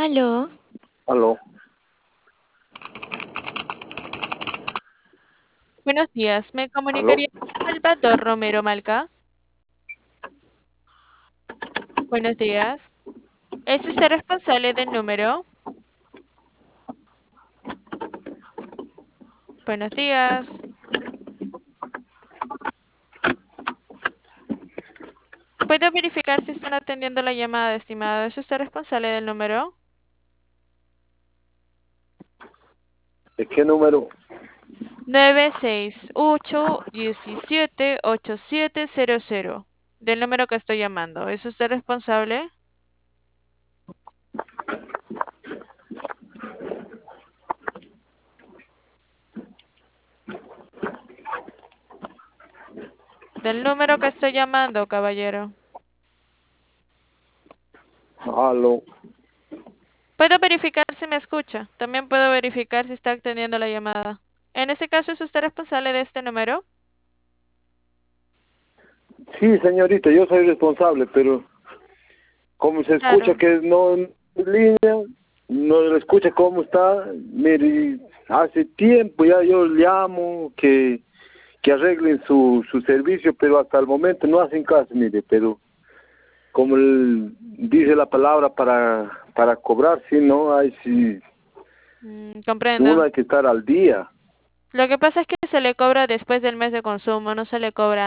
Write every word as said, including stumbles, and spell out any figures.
Aló, Aló, buenos días. ¿Me aló. comunicaría con Salvador Romero Malca? Buenos días. ¿Es usted responsable del número? Buenos días. ¿Puedo verificar si están atendiendo la llamada, estimado? ¿Es usted responsable del número? ¿De qué número? nueve seis ocho uno siete ocho siete cero cero. Del número que estoy llamando. ¿Es usted responsable? Del número que estoy llamando, caballero. Aló. Puedo verificar si me escucha. También puedo verificar si está atendiendo la llamada. En este caso, ¿es usted responsable de este número? Sí, señorita, yo soy responsable, pero como se escucha Claro. que no en línea, no le escucha cómo está. Mire, hace tiempo ya yo llamo que, que arreglen su, su servicio, pero hasta el momento no hacen caso, mire, pero como el- dice la palabra para, para cobrar, sí, no, hay, sí, Mm, uno comprendo. hay que estar al día. Lo que pasa es que se le cobra después del mes de consumo, no se le cobra